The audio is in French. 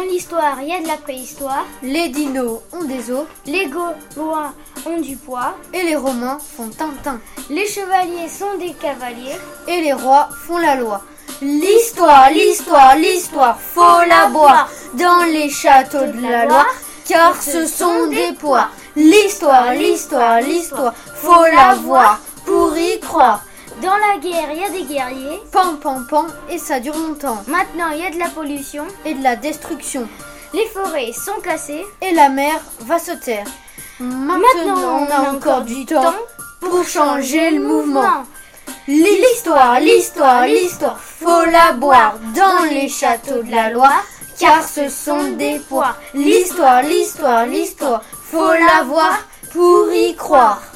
l'histoire, il y a de la préhistoire. Les dinos ont des os. Les Gaulois ont du poids. Et les Romains font Tintin. Les chevaliers sont des cavaliers. Et les rois font la loi. L'histoire, l'histoire, l'histoire, faut la boire dans les châteaux de la Loire, car ce sont des poires. L'histoire, l'histoire, l'histoire, faut la voir pour y croire. Dans la guerre, il y a des guerriers. Pan, pan, pan, et ça dure longtemps. Maintenant, il y a de la pollution. Et de la destruction. Les forêts sont cassées. Et la mer va se taire. Maintenant on a encore du temps pour changer le mouvement. L'histoire, l'histoire, l'histoire, faut la boire dans les châteaux de la Loire, car ce sont des poires. L'histoire, l'histoire, l'histoire, faut la voir pour y croire.